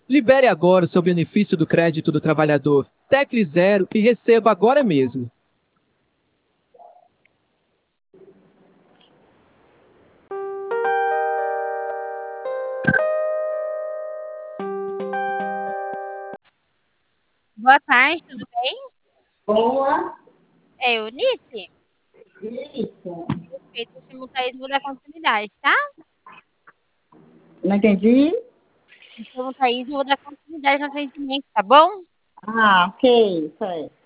Libere agora o seu benefício do crédito do trabalhador. Tecle zero e receba agora mesmo. Boa tarde, tudo bem? Boa. É Eunice? Isso. Perfeito, esse multaísmo vou dar continuidade, tá? Não entendi? Esse multaísmo vou dar continuidade no atendimento, tá bom? Ah, ok, isso aí.